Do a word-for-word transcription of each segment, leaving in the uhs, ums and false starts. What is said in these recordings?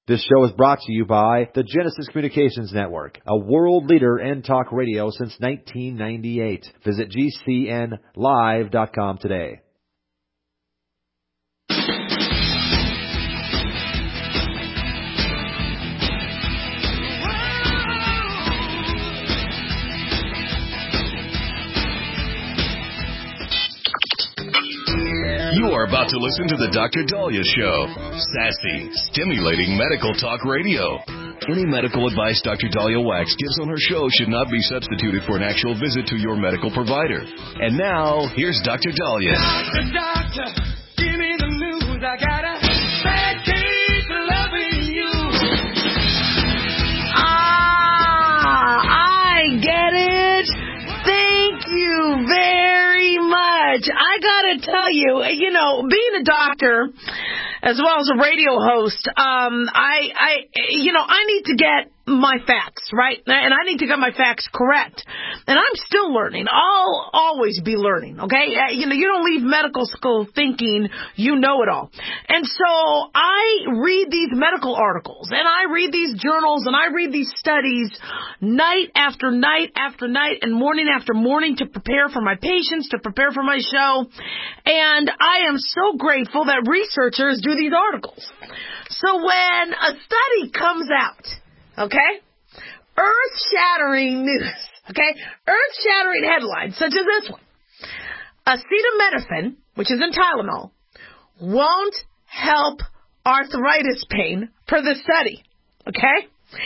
This show is brought to you by the Genesis Communications Network, a world leader in talk radio since nineteen ninety-eight. Visit G C N live dot com today. You are about to listen to the Doctor Daliah Show. Sassy, stimulating medical talk radio. Any medical advice Doctor Daliah Wax gives on her show should not be substituted for an actual visit to your medical provider. And now, here's Doctor Daliah. Doctor, doctor, give me the news. I got a bad case of loving you. Ah, I get it. Thank you very much. I gotta tell you, you know, being a doctor as well as a radio host, um, I, I, you know, I need to get my facts, right? And I need to get my facts correct. And I'm still learning. I'll always be learning, okay? You know, you don't leave medical school thinking you know it all. And so I read these medical articles, and I read these journals, and I read these studies night after night after night and morning after morning to prepare for my patients, to prepare for my show. And I am so grateful that researchers do these articles. So when a study comes out, okay, earth-shattering news, okay, earth-shattering headlines such as this one, acetaminophen, which is in Tylenol, won't help arthritis pain per the study, okay?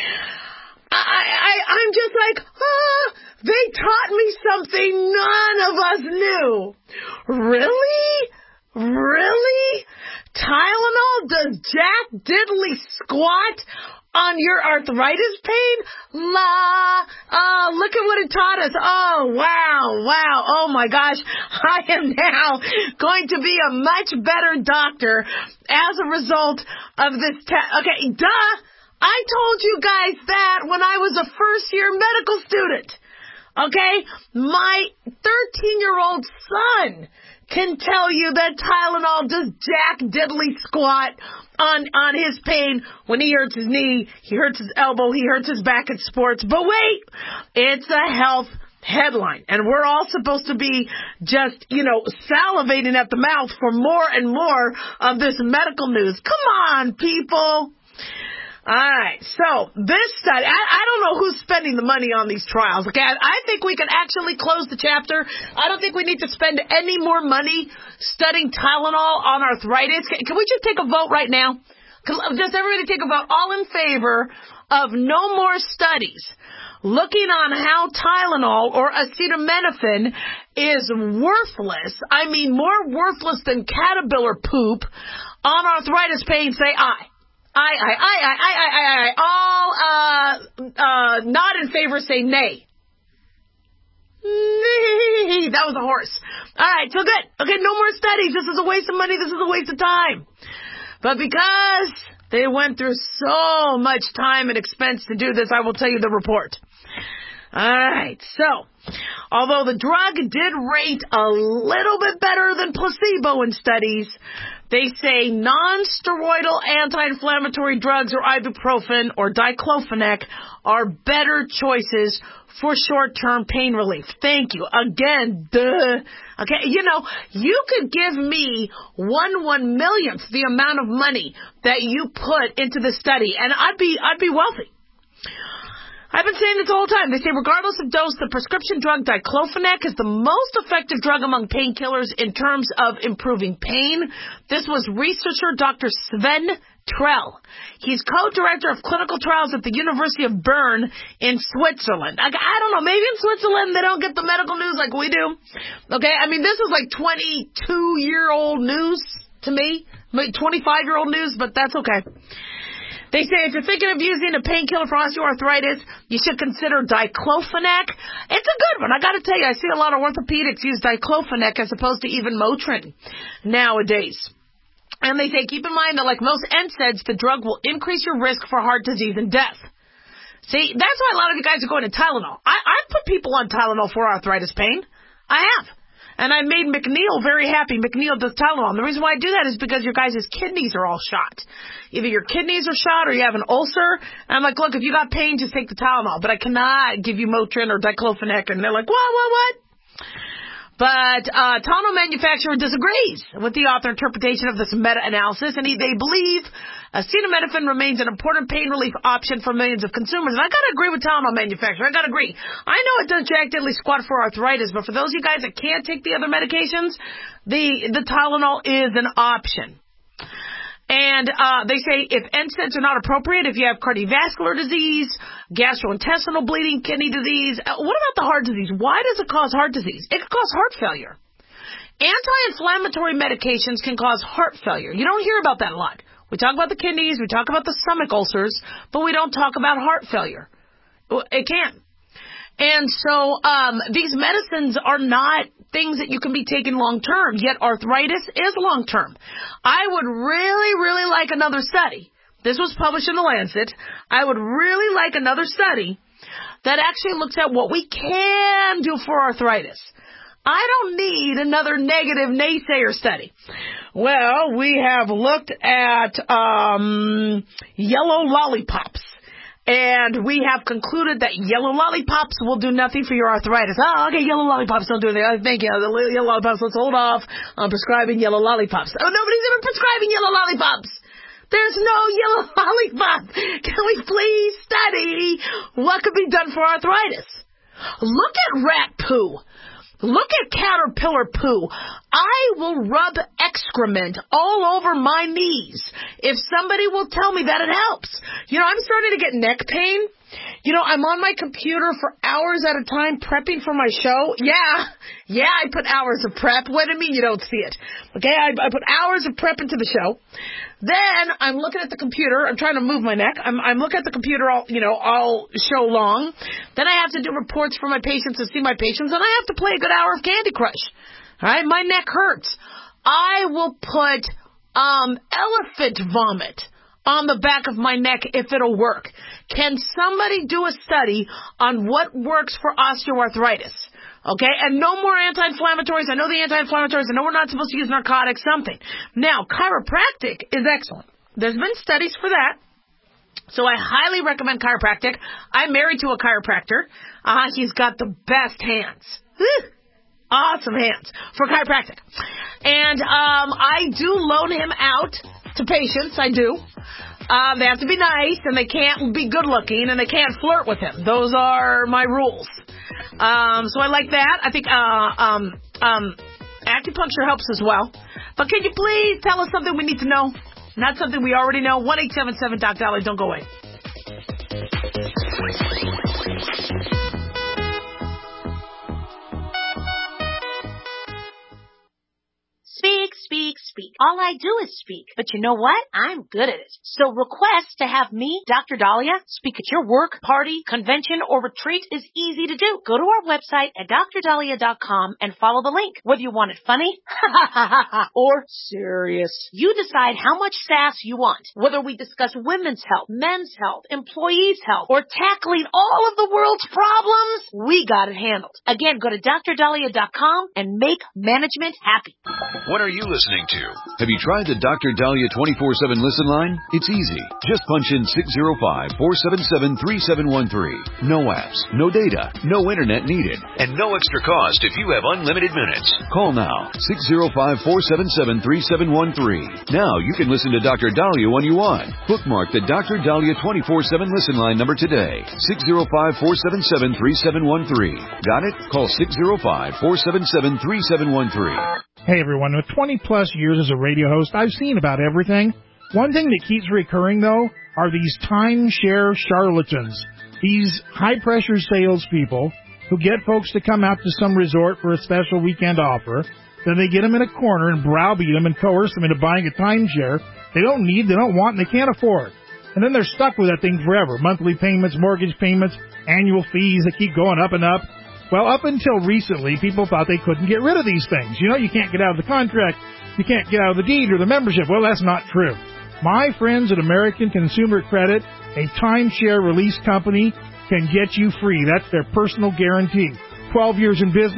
I, I, I'm just like, ah, they taught me something none of us knew. Really? Really? Tylenol does jack diddly squat on your arthritis pain? La, uh, look at what it taught us. Oh, wow, wow. Oh, my gosh. I am now going to be a much better doctor as a result of this test. Okay, duh. I told you guys that when I was a first-year medical student. Okay? My thirteen-year-old son can tell you that Tylenol does jack diddly squat on, on his pain when he hurts his knee, he hurts his elbow, he hurts his back at sports. But wait, it's a health headline. And we're all supposed to be just, you know, salivating at the mouth for more and more of this medical news. Come on, people. All right, so this study, I, I don't know who's spending the money on these trials, okay? I, I think we can actually close the chapter. I don't think we need to spend any more money studying Tylenol on arthritis. Can, can we just take a vote right now? Just everybody take a vote. All in favor of no more studies looking on how Tylenol or acetaminophen is worthless, I mean more worthless than caterpillar poop on arthritis pain, say aye. Aye, aye, aye, aye, aye, aye, aye, aye. All, uh, uh, not in favor say nay. Nay. That was a horse. All right, so good. Okay, no more studies. This is a waste of money. This is a waste of time. But because they went through so much time and expense to do this, I will tell you the report. All right, so although the drug did rate a little bit better than placebo in studies, they say non-steroidal anti-inflammatory drugs or ibuprofen or diclofenac are better choices for short-term pain relief. Thank you. Again, duh. Okay, you know, you could give me one one millionth the amount of money that you put into the study, and I'd be I'd be wealthy. I've been saying this the whole time. They say regardless of dose, the prescription drug diclofenac is the most effective drug among painkillers in terms of improving pain. This was researcher Doctor Sven Trell. He's co-director of clinical trials at the University of Bern in Switzerland. I, I don't know, maybe in Switzerland they don't get the medical news like we do. Okay, I mean, this is like twenty-two-year-old news to me, twenty-five-year-old news, but that's okay. They say if you're thinking of using a painkiller for osteoarthritis, you should consider diclofenac. It's a good one. I got to tell you, I see a lot of orthopedics use diclofenac as opposed to even Motrin nowadays. And they say keep in mind that like most N SAIDs, the drug will increase your risk for heart disease and death. See, that's why a lot of you guys are going to Tylenol. I, I've put people on Tylenol for arthritis pain. I have. And I made McNeil very happy. McNeil does Tylenol. And the reason why I do that is because your guys' kidneys are all shot. Either your kidneys are shot or you have an ulcer. And I'm like, look, if you got pain, just take the Tylenol. But I cannot give you Motrin or diclofenac. And they're like, what, what, what? But uh, Tylenol manufacturer disagrees with the author interpretation of this meta-analysis, and he, they believe acetaminophen remains an important pain relief option for millions of consumers. And I got to agree with Tylenol manufacturer. I got to agree. I know it does jack diddly squat for arthritis, but for those of you guys that can't take the other medications, the the Tylenol is an option. And uh, they say if N SAIDs are not appropriate, if you have cardiovascular disease, gastrointestinal bleeding, kidney disease, uh, what about the heart disease? Why does it cause heart disease? It can cause heart failure. Anti-inflammatory medications can cause heart failure. You don't hear about that a lot. We talk about the kidneys, we talk about the stomach ulcers, but we don't talk about heart failure. It can. And so um, these medicines are not things that you can be taking long-term, yet arthritis is long-term. I would really, really like another study. This was published in The Lancet. I would really like another study that actually looks at what we can do for arthritis. I don't need another negative naysayer study. Well, we have looked at um, yellow lollipops. And we have concluded that yellow lollipops will do nothing for your arthritis. Oh, okay, yellow lollipops don't do anything. Oh, thank you. The yellow lollipops, let's hold off on prescribing yellow lollipops. Oh, nobody's even prescribing yellow lollipops. There's no yellow lollipop. Can we please study what could be done for arthritis? Look at rat poo. Look at caterpillar poo. I will rub excrement all over my knees if somebody will tell me that it helps. You know, I'm starting to get neck pain. You know, I'm on my computer for hours at a time prepping for my show. Yeah, yeah, I put hours of prep. What do you mean you don't see it? Okay, I, I put hours of prep into the show. Then I'm looking at the computer. I'm trying to move my neck. I'm, I'm looking at the computer all, you know, all show long. Then I have to do reports for my patients and see my patients, and I have to play a good hour of Candy Crush. All right, my neck hurts. I will put um, elephant vomit on the back of my neck if it'll work. Can somebody do a study on what works for osteoarthritis? Okay, and no more anti-inflammatories. I know the anti-inflammatories. I know we're not supposed to use narcotics, something. Now, chiropractic is excellent. There's been studies for that. So I highly recommend chiropractic. I'm married to a chiropractor. Uh, he's got the best hands. Whew. Awesome hands for chiropractic. And um, I do loan him out to patients. I do. Uh, they have to be nice, and they can't be good-looking, and they can't flirt with him. Those are my rules. Um, so I like that. I think uh, um, um, acupuncture helps as well. But can you please tell us something we need to know? Not something we already know. one eight seven seven Doc Dolly. Don't go away. Speak, speak, speak. All I do is speak. But you know what? I'm good at it. So request to have me, Doctor Dahlia, speak at your work, party, convention, or retreat is easy to do. Go to our website at D R dahlia dot com and follow the link. Whether you want it funny or serious, you decide how much sass you want. Whether we discuss women's health, men's health, employees' health, or tackling all of the world's problems, we got it handled. Again, go to D R dahlia dot com and make management happy. What are you listening to? Have you tried the Doctor Dahlia twenty-four seven listen line? It's easy. Just punch in six zero five, four seven seven, three seven one three. No apps, no data, no internet needed, and no extra cost if you have unlimited minutes. Call now, six zero five, four seven seven, three seven one three. Now you can listen to Doctor Dahlia when you want. Bookmark the Doctor Dahlia twenty-four seven listen line number today, six zero five, four seven seven, three seven one three. Got it? Call six zero five, four seven seven, three seven one three. Hey everyone, with twenty plus years as a radio host, I've seen about everything. One thing that keeps recurring though are these timeshare charlatans. These high pressure salespeople who get folks to come out to some resort for a special weekend offer. Then they get them in a corner and browbeat them and coerce them into buying a timeshare they don't need, they don't want, and they can't afford. And then they're stuck with that thing forever. Monthly payments, mortgage payments, annual fees that keep going up and up. Well, up until recently, people thought they couldn't get rid of these things. You know, you can't get out of the contract, you can't get out of the deed or the membership. Well, that's not true. My friends at American Consumer Credit, a timeshare release company, can get you free. That's their personal guarantee. twelve years in business,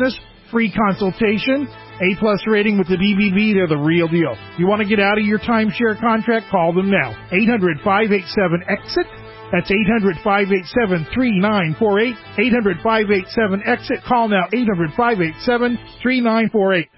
free consultation, A-plus rating with the B B B, they're the real deal. You want to get out of your timeshare contract? Call them now. eight hundred, five eight seven, EXIT. That's eight hundred, five eight seven, three nine four eight. eight hundred, five eight seven, EXIT. Call now, eight hundred, five eight seven, three nine four eight.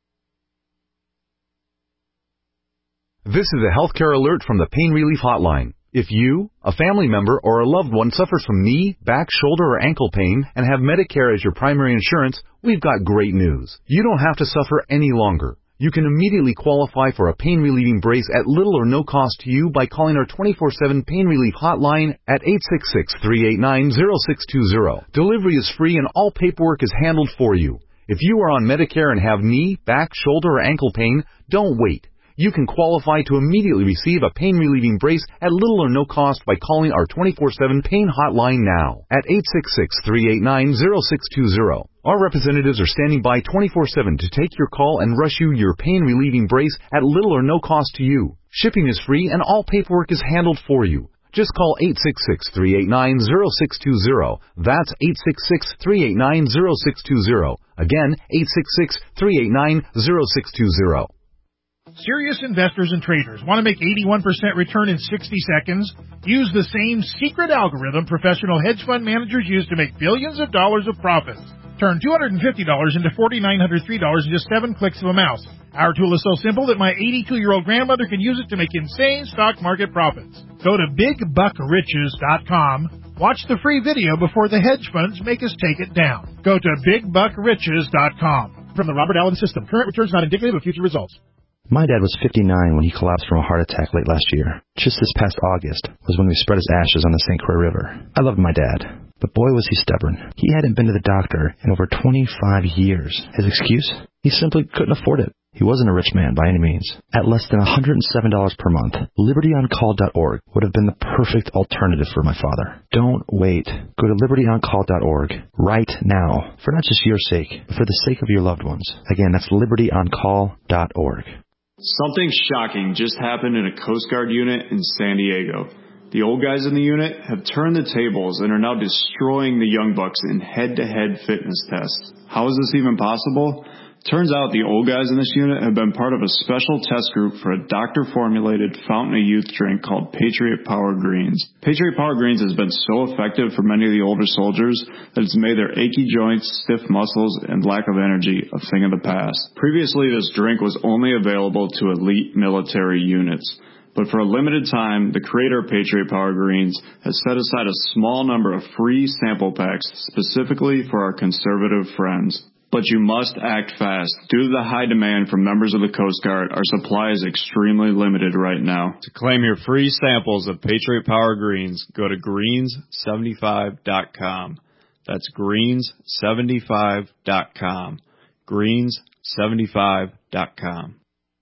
This is a healthcare alert from the Pain Relief Hotline. If you, a family member, or a loved one suffers from knee, back, shoulder, or ankle pain and have Medicare as your primary insurance, we've got great news. You don't have to suffer any longer. You can immediately qualify for a pain-relieving brace at little or no cost to you by calling our twenty-four seven Pain Relief Hotline at eight six six, three eight nine, zero six two zero. Delivery is free and all paperwork is handled for you. If you are on Medicare and have knee, back, shoulder, or ankle pain, don't wait. You can qualify to immediately receive a pain-relieving brace at little or no cost by calling our twenty-four seven Pain Hotline now at eight six six, three eight nine, zero six two zero. Our representatives are standing by twenty-four seven to take your call and rush you your pain-relieving brace at little or no cost to you. Shipping is free and all paperwork is handled for you. Just call eight six six, three eight nine, zero six two zero. That's eight six six, three eight nine, zero six two zero. Again, eight six six, three eight nine, zero six two zero. Serious investors and traders want to make eighty-one percent return in sixty seconds? Use the same secret algorithm professional hedge fund managers use to make billions of dollars of profits. Turn two hundred fifty dollars into four thousand nine hundred three dollars in just seven clicks of a mouse. Our tool is so simple that my eighty-two-year-old grandmother can use it to make insane stock market profits. Go to big buck riches dot com. Watch the free video before the hedge funds make us take it down. Go to big buck riches dot com. From the Robert Allen System, current returns not indicative of future results. My dad was fifty-nine when he collapsed from a heart attack late last year. Just this past August was when we spread his ashes on the Saint Croix River. I loved my dad, but boy was he stubborn. He hadn't been to the doctor in over twenty-five years. His excuse? He simply couldn't afford it. He wasn't a rich man by any means. At less than one hundred seven dollars per month, liberty on call dot org would have been the perfect alternative for my father. Don't wait. Go to liberty on call dot org right now, for not just your sake, but for the sake of your loved ones. Again, that's liberty on call dot org. Something shocking just happened in a Coast Guard unit in San Diego. The old guys in the unit have turned the tables and are now destroying the young bucks in head-to-head fitness tests. How is this even possible? Turns out the old guys in this unit have been part of a special test group for a doctor-formulated fountain of youth drink called Patriot Power Greens. Patriot Power Greens has been so effective for many of the older soldiers that it's made their achy joints, stiff muscles, and lack of energy a thing of the past. Previously, this drink was only available to elite military units. But for a limited time, the creator of Patriot Power Greens has set aside a small number of free sample packs specifically for our conservative friends. But you must act fast. Due to the high demand from members of the Coast Guard, our supply is extremely limited right now. To claim your free samples of Patriot Power Greens, go to greens seventy-five dot com. That's greens seventy-five dot com. greens seventy-five dot com.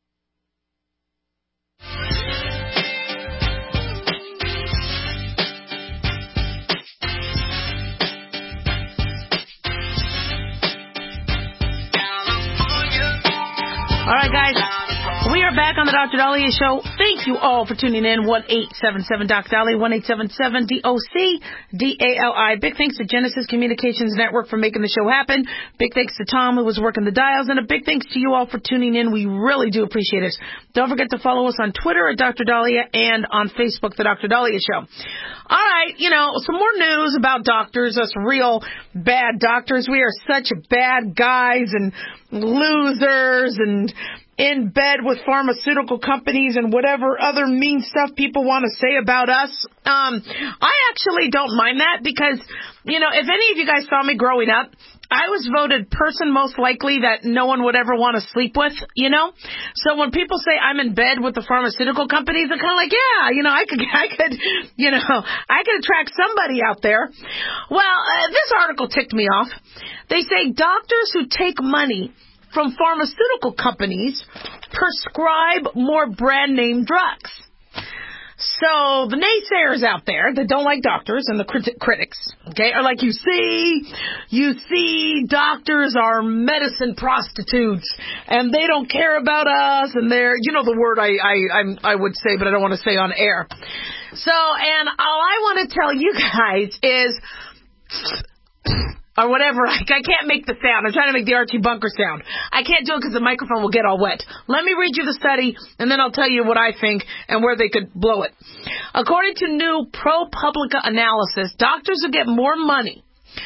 All right, guys, we are back on the Doctor Dahlia Show. Thank you all for tuning in. one eight seven seven D O C Dahlia, one eight seven seven D O C D A L I. Big thanks to Genesis Communications Network for making the show happen. Big thanks to Tom, who was working the dials. And a big thanks to you all for tuning in. We really do appreciate it. Don't forget to follow us on Twitter at Doctor Dahlia and on Facebook, The Doctor Dahlia Show. All right, you know, some more news about doctors, us real bad doctors. We are such bad guys and losers and in bed with pharmaceutical companies and whatever other mean stuff people want to say about us. Um, I actually don't mind that because, you know, if any of you guys saw me growing up, I was voted person most likely that no one would ever want to sleep with, you know? So when people say I'm in bed with the pharmaceutical companies, I'm kind of like, yeah, you know, I could, I could, you know, I could attract somebody out there. Well, uh, this article ticked me off. They say doctors who take money from pharmaceutical companies prescribe more brand name drugs. So the naysayers out there that don't like doctors and the crit- critics, okay, are like, you see, you see, doctors are medicine prostitutes and they don't care about us and they're, you know, the word I I I'm, I would say, but I don't want to say on air. So, and all I want to tell you guys is, or whatever. I, I can't make the sound. I'm trying to make the Archie Bunker sound. I can't do it because the microphone will get all wet. Let me read you the study, and then I'll tell you what I think and where they could blow it. According to new ProPublica analysis, doctors who get more money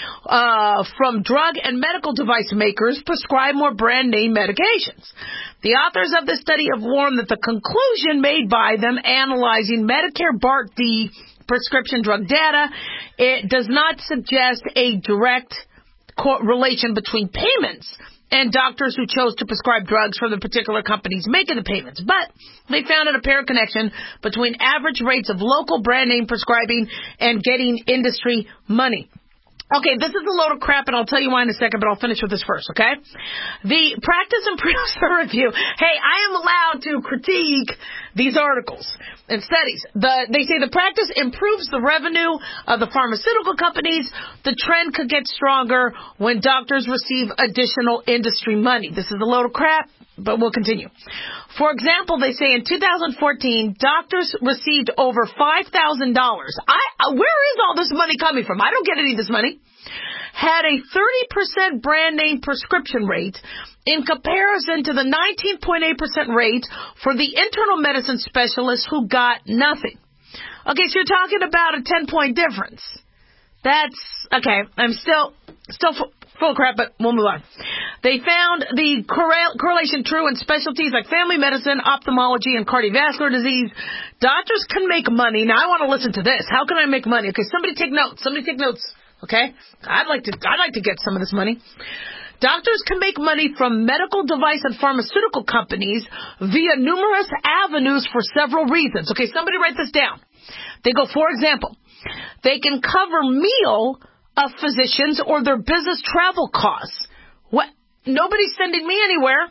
uh, from drug and medical device makers prescribe more brand-name medications. The authors of this study have warned that the conclusion made by them analyzing Medicare Part D prescription drug data, it does not suggest a direct correlation between payments and doctors who chose to prescribe drugs from the particular companies making the payments. But they found an apparent connection between average rates of local brand name prescribing and getting industry money. Okay, this is a load of crap, and I'll tell you why in a second, but I'll finish with this first, okay? The Practice Improves the Review. Hey, I am allowed to critique these articles and studies. The, they say the practice improves the revenue of the pharmaceutical companies. The trend could get stronger when doctors receive additional industry money. This is a load of crap, but we'll continue. For example, they say in two thousand fourteen, doctors received over five thousand dollars. I, where is all this money coming from? I don't get any of this money. Had a thirty percent brand name prescription rate in comparison to the nineteen point eight percent rate for the internal medicine specialists who got nothing. Okay, so you're talking about a ten point difference. That's, okay, I'm still, still full, full of crap, but we'll move on. They found the correl- correlation true in specialties like family medicine, ophthalmology, and cardiovascular disease. Doctors can make money. Now, I want to listen to this. How can I make money? Okay, somebody take notes. Somebody take notes. Okay? I'd like to, I'd like to get some of this money. Doctors can make money from medical device and pharmaceutical companies via numerous avenues for several reasons. Okay, somebody write this down. They go, for example, they can cover meal of physicians or their business travel costs. What? Nobody's sending me anywhere.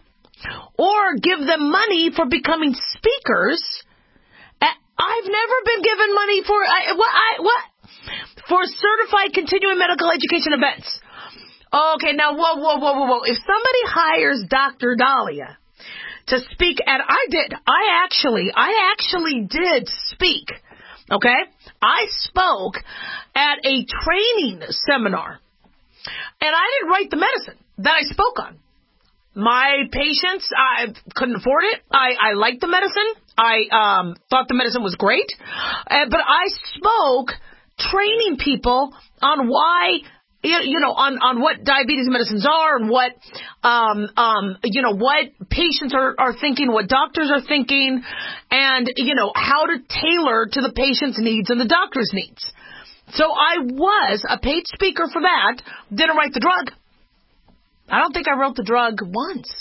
Or give them money for becoming speakers. I've never been given money for, I, what, I, what? For certified continuing medical education events. Okay, now, whoa, whoa, whoa, whoa, whoa. If somebody hires Doctor Dahlia to speak at, I did, I actually, I actually did speak, okay? I spoke at a training seminar, and I didn't write the medicine that I spoke on. My patients, I couldn't afford it. I, I liked the medicine. I um, thought the medicine was great. Uh, but I spoke training people on why, you know, on, on what diabetes medicines are and what, um, um, you know, what patients are, are thinking, what doctors are thinking, and, you know, how to tailor to the patient's needs and the doctor's needs. So I was a paid speaker for that, didn't write the drug. I don't think I wrote the drug once.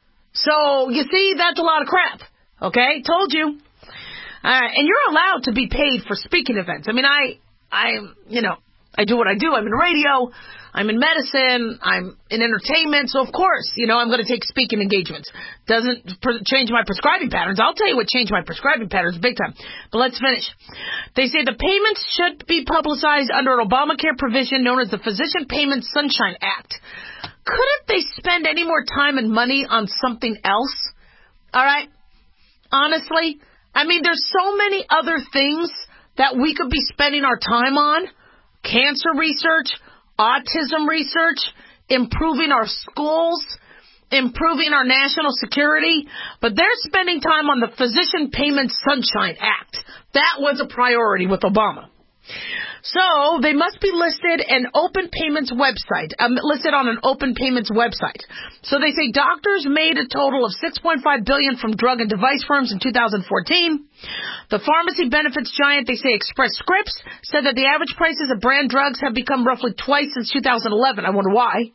So, you see, that's a lot of crap. Okay? Told you. Uh, and you're allowed to be paid for speaking events. I mean, I, I, you know, I do what I do. I'm in radio. I'm in medicine. I'm in entertainment. So, of course, you know, I'm going to take speaking engagements. Doesn't pr- change my prescribing patterns. I'll tell you what changed my prescribing patterns big time. But let's finish. They say the payments should be publicized under an Obamacare provision known as the Physician Payment Sunshine Act. Couldn't they spend any more time and money on something else? All right? Honestly, I mean, there's so many other things that we could be spending our time on. Cancer research, autism research, improving our schools, improving our national security. But they're spending time on the Physician Payment Sunshine Act. That was a priority with Obama. So they must be listed an Open Payments website, um, listed on an Open Payments website. So they say doctors made a total of six point five billion dollars from drug and device firms in two thousand fourteen. The pharmacy benefits giant, they say Express Scripts, said that the average prices of brand drugs have become roughly twice since two thousand eleven. I wonder why.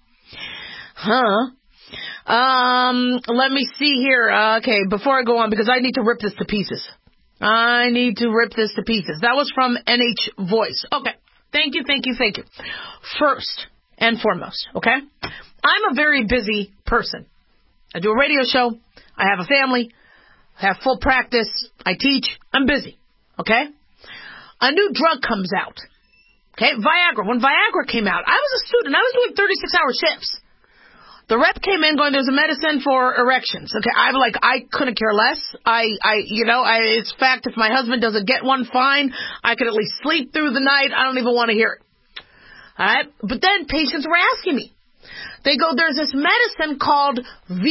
Huh? Um, let me see here. Uh, okay, before I go on, because I need to rip this to pieces. I need to rip this to pieces. That was from N H Voice. Okay. Thank you, thank you, thank you. First and foremost, okay? I'm a very busy person. I do a radio show. I have a family. I have full practice. I teach. I'm busy, okay? A new drug comes out, okay? Viagra. When Viagra came out, I was a student. I was doing thirty-six hour shifts. The rep came in going, there's a medicine for erections. Okay, I'm like, I couldn't care less. I, I, you know, I, it's fact, if my husband doesn't get one, fine. I could at least sleep through the night. I don't even want to hear it. All right? But then patients were asking me. They go, there's this medicine called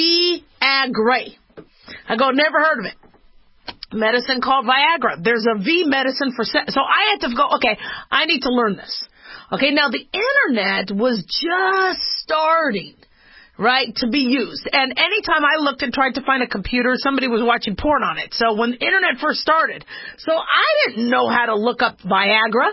Viagra. I go, never heard of it. Medicine called Viagra. There's a V medicine for sex. So I had to go, okay, I need to learn this. Okay, now the internet was just starting, right, to be used. And anytime I looked and tried to find a computer, somebody was watching porn on it. So when the internet first started, so I didn't know how to look up Viagra.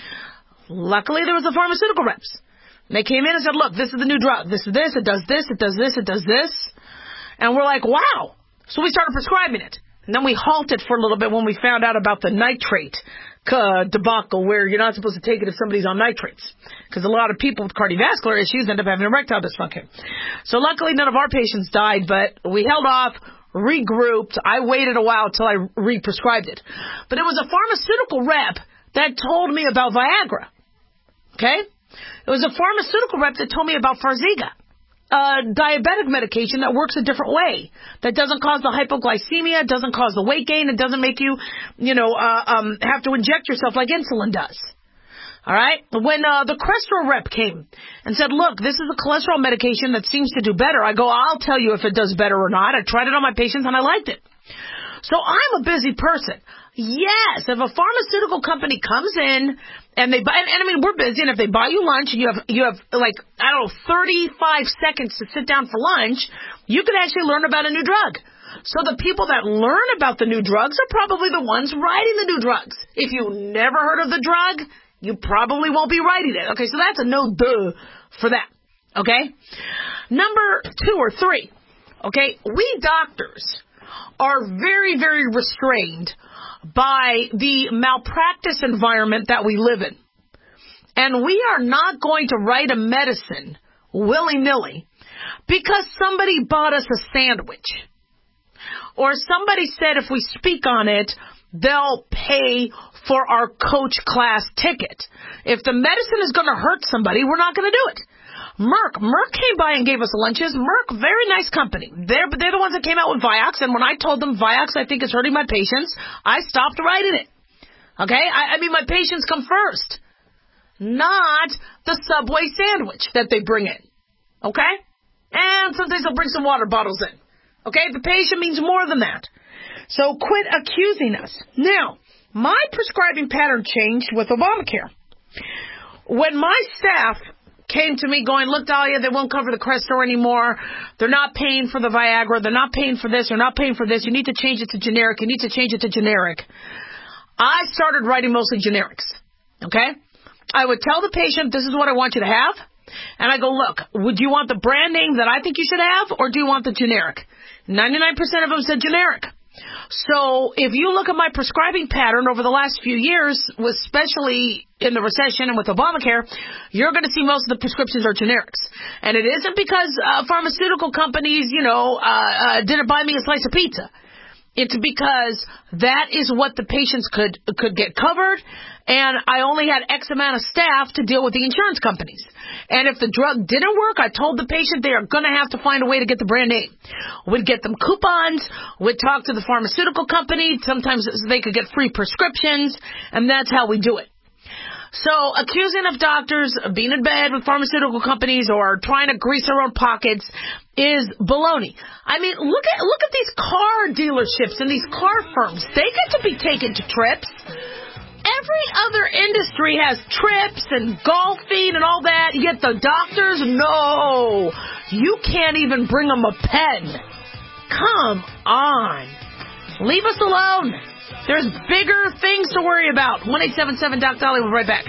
Luckily, there was the pharmaceutical reps. And they came in and said, look, this is the new drug. This is this, it does this, it does this, it does this. And we're like, wow. So we started prescribing it. And then we halted for a little bit when we found out about the nitrate uh, debacle where you're not supposed to take it if somebody's on nitrates. Because a lot of people with cardiovascular issues end up having erectile dysfunction. So luckily none of our patients died, but we held off, regrouped. I waited a while till I re-prescribed it. But it was a pharmaceutical rep that told me about Viagra. Okay? It was a pharmaceutical rep that told me about Farxiga. Uh, diabetic medication that works a different way, that doesn't cause the hypoglycemia, doesn't cause the weight gain, it doesn't make you, you know, uh, um, have to inject yourself like insulin does. All right? When uh, the Crestor rep came and said, look, this is a cholesterol medication that seems to do better, I go, I'll tell you if it does better or not. I tried it on my patients and I liked it. So I'm a busy person. Yes, if a pharmaceutical company comes in and they buy, and, and I mean, we're busy, and if they buy you lunch and you have, you have like, I don't know, thirty-five seconds to sit down for lunch, you can actually learn about a new drug. So the people that learn about the new drugs are probably the ones writing the new drugs. If you never heard of the drug, you probably won't be writing it. Okay, so that's a no duh for that. Okay? Number two or three. Okay, we doctors are very, very restrained by the malpractice environment that we live in. And we are not going to write a medicine willy-nilly because somebody bought us a sandwich. Or somebody said if we speak on it, they'll pay for our coach class ticket. If the medicine is going to hurt somebody, we're not going to do it. Merck. Merck came by and gave us lunches. Merck, very nice company. They're, they're the ones that came out with Vioxx, and when I told them Vioxx, I think, is hurting my patients, I stopped writing it. Okay? I, I mean, my patients come first, not the Subway sandwich that they bring in. Okay? And sometimes they'll bring some water bottles in. Okay? The patient means more than that. So quit accusing us. Now, my prescribing pattern changed with Obamacare. When my staff came to me going, look, Dahlia, they won't cover the Crestor anymore. They're not paying for the Viagra. They're not paying for this. They're not paying for this. You need to change it to generic. You need to change it to generic. I started writing mostly generics. Okay? I would tell the patient, this is what I want you to have. And I go, look, would you want the brand name that I think you should have, or do you want the generic? ninety-nine percent of them said generic. So if you look at my prescribing pattern over the last few years, especially in the recession and with Obamacare, you're going to see most of the prescriptions are generics. And it isn't because uh, pharmaceutical companies, you know, uh, uh, didn't buy me a slice of pizza. It's because that is what the patients could could get covered, and I only had X amount of staff to deal with the insurance companies. And if the drug didn't work, I told the patient they are going to have to find a way to get the brand name. We'd get them coupons. We'd talk to the pharmaceutical company. Sometimes they could get free prescriptions, and that's how we do it. So accusing of doctors of being in bed with pharmaceutical companies or trying to grease their own pockets is baloney. I mean, look at look at these car dealerships and these car firms. They get to be taken to trips. Every other industry has trips and golfing and all that, yet the doctors, no. You can't even bring them a pen. Come on. Leave us alone. There's bigger things to worry about. one eight seven seven Doc Dolly. We'll be right back.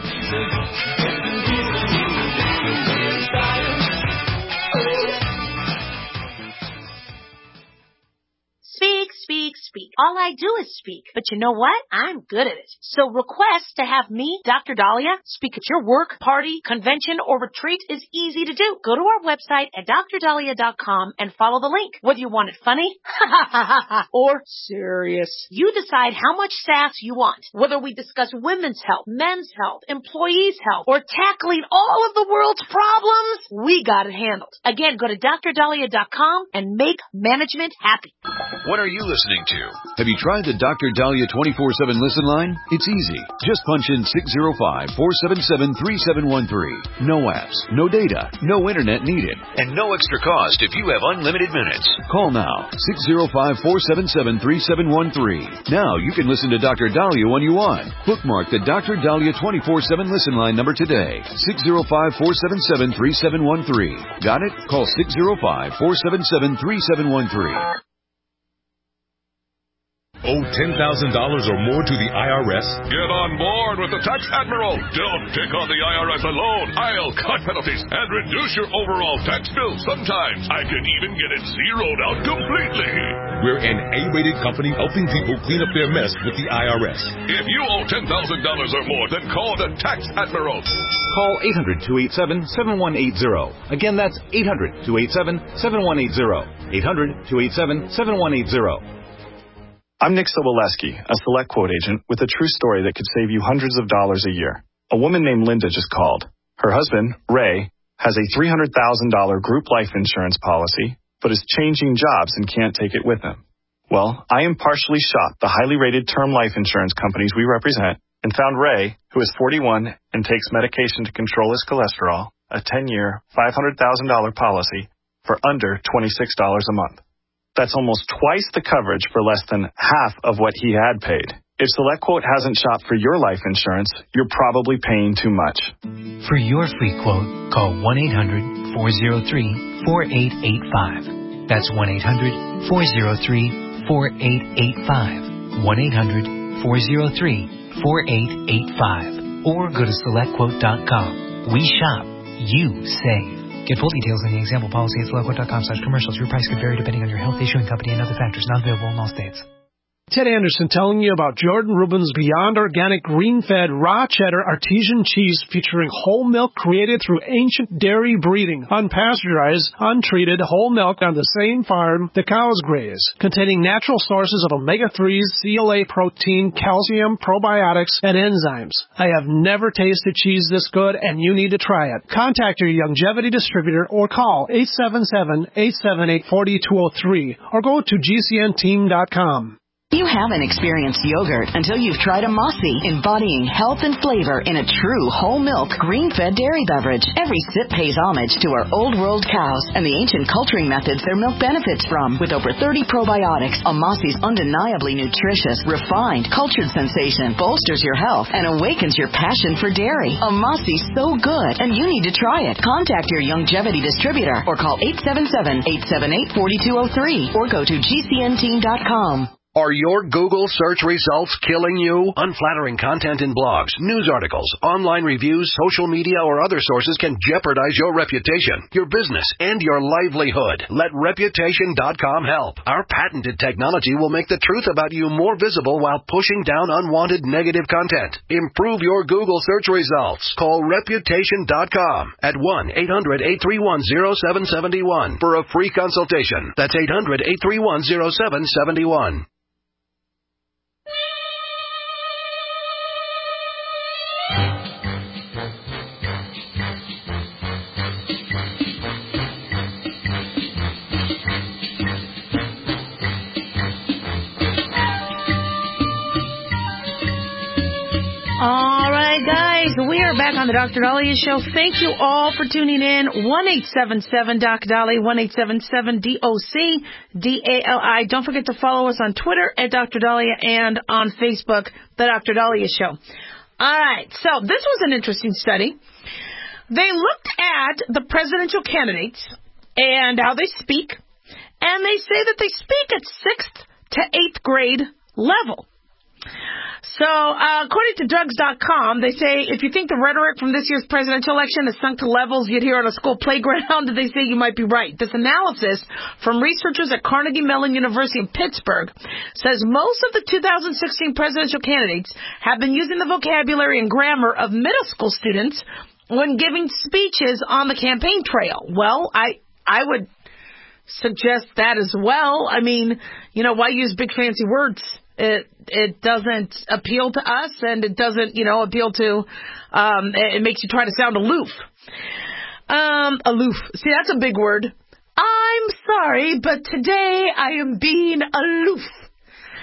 Speak, speak, speak. All I do is speak. But you know what? I'm good at it. So request to have me, Doctor Dahlia, speak at your work, party, convention, or retreat is easy to do. Go to our website at dr dahlia dot com and follow the link. Whether you want it funny or serious, you decide how much sass you want. Whether we discuss women's health, men's health, employees' health, or tackling all of the world's problems, we got it handled. Again, go to dr dahlia dot com and make management happy. What are you listening to? Have you tried the Doctor Dahlia twenty-four seven listen line? It's easy. Just punch in six zero five, four seven seven, three seven one three. No apps, no data, no internet needed, and no extra cost if you have unlimited minutes. Call now, six zero five, four seven seven, three seven one three. Now you can listen to Doctor Dahlia when you want. Bookmark the Doctor Dahlia twenty-four seven listen line number today, six zero five, four seven seven, three seven one three. Got it? Call six zero five, four seven seven, three seven one three. Owe ten thousand dollars or more to the I R S? Get on board with the Tax Admiral. Don't take on the I R S alone. I'll cut penalties and reduce your overall tax bill. Sometimes I can even get it zeroed out completely. We're an A-rated company helping people clean up their mess with the I R S. If you owe ten thousand dollars or more, then call the Tax Admiral. Call eight hundred, two eight seven, seven one eight zero. Again, that's eight hundred, two eight seven, seven one eight zero. eight hundred, two eight seven, seven one eight zero. I'm Nick Soboleski, a Select Quote agent with a true story that could save you hundreds of dollars a year. A woman named Linda just called. Her husband, Ray, has a three hundred thousand dollars group life insurance policy, but is changing jobs and can't take it with him. Well, I impartially shopped the highly rated term life insurance companies we represent and found Ray, who is forty-one and takes medication to control his cholesterol, a ten-year, five hundred thousand dollars policy for under twenty-six dollars a month. That's almost twice the coverage for less than half of what he had paid. If SelectQuote hasn't shopped for your life insurance, you're probably paying too much. For your free quote, call one eight hundred, four oh three, four eight eight five. That's one eight hundred, four oh three, four eight eight five. one eight hundred, four oh three, four eight eight five. Or go to select quote dot com. We shop. You save. Get full details on the example policy at select quote dot com slash commercials. Your price could vary depending on your health, issuing company, and other factors. Not available in all states. Ted Anderson telling you about Jordan Rubin's Beyond Organic Green-Fed Raw Cheddar Artesian Cheese featuring whole milk created through ancient dairy breeding, unpasteurized, untreated whole milk on the same farm the cows graze, containing natural sources of omega threes, C L A protein, calcium, probiotics, and enzymes. I have never tasted cheese this good, and you need to try it. Contact your Youngevity distributor or call eight seven seven, eight seven eight, four two zero three or go to G C N team dot com. You haven't experienced yogurt until you've tried a Mossy, embodying health and flavor in a true whole milk, green-fed dairy beverage. Every sip pays homage to our old world cows and the ancient culturing methods their milk benefits from. With over thirty probiotics, a Mossy's undeniably nutritious, refined, cultured sensation bolsters your health and awakens your passion for dairy. A Mossy's so good, and you need to try it. Contact your Youngevity distributor or call eight seven seven, eight seven eight, four two zero three or go to G C N team dot com. Are your Google search results killing you? Unflattering content in blogs, news articles, online reviews, social media, or other sources can jeopardize your reputation, your business, and your livelihood. Let Reputation dot com help. Our patented technology will make the truth about you more visible while pushing down unwanted negative content. Improve your Google search results. Call Reputation dot com at one eight hundred, eight three one, zero seven seven one for a free consultation. That's eight hundred, eight three one, zero seven seven one. All right, guys, we are back on the Doctor Dahlia Show. Thank you all for tuning in. one eight seven seven D O C Dahlia, one eight seven seven D O C D A L I. Don't forget to follow us on Twitter at Doctor Dahlia and on Facebook, The Doctor Dahlia Show. All right, so this was an interesting study. They looked at the presidential candidates and how they speak, and they say that they speak at sixth to eighth grade level. So, uh, according to drugs dot com, they say if you think the rhetoric from this year's presidential election has sunk to levels you'd hear on a school playground, they say you might be right. This analysis from researchers at Carnegie Mellon University in Pittsburgh says most of the two thousand sixteen presidential candidates have been using the vocabulary and grammar of middle school students when giving speeches on the campaign trail. Well, I, I would suggest that as well. I mean, you know, why use big fancy words? It it doesn't appeal to us, and it doesn't, you know, appeal to, um, it makes you try to sound aloof. Um, aloof. See, that's a big word. I'm sorry, but today I am being aloof.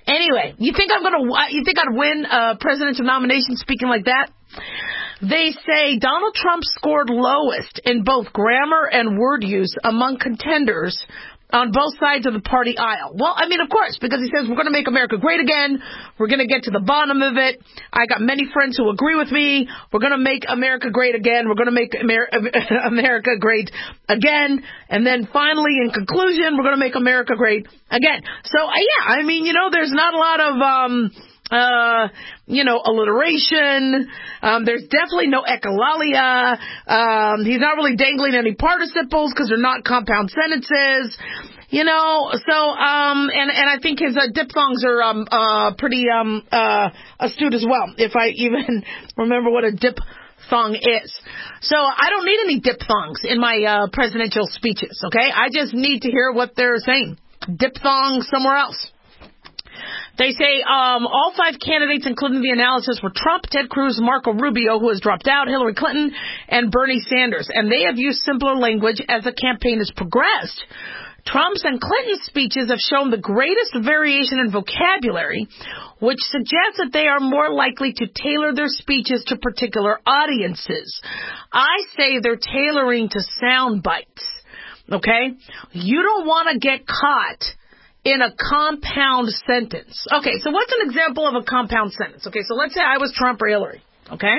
Anyway, you think I'm gonna? You think I'd win a presidential nomination speaking like that? They say Donald Trump scored lowest in both grammar and word use among contenders on both sides of the party aisle. Well, I mean, of course, because he says we're going to make America great again. We're going to get to the bottom of it. I got many friends who agree with me. We're going to make America great again. We're going to make Amer- America great again. And then finally, in conclusion, we're going to make America great again. So, uh, yeah, I mean, you know, there's not a lot of... um Uh, you know, alliteration. Um, there's definitely no echolalia. Um, he's not really dangling any participles because they're not compound sentences. You know, so, um, and, and I think his uh, diphthongs are, um, uh, pretty, um, uh, astute as well, if I even remember what a diphthong is. So I don't need any diphthongs in my, uh, presidential speeches, okay? I just need to hear what they're saying. Diphthong somewhere else. They say um, all five candidates, including the analysis, were Trump, Ted Cruz, Marco Rubio, who has dropped out, Hillary Clinton, and Bernie Sanders. And they have used simpler language as the campaign has progressed. Trump's and Clinton's speeches have shown the greatest variation in vocabulary, which suggests that they are more likely to tailor their speeches to particular audiences. I say they're tailoring to sound bites. Okay? You don't want to get caught in a compound sentence. Okay, so what's an example of a compound sentence? Okay, so let's say I was Trump or Hillary, okay?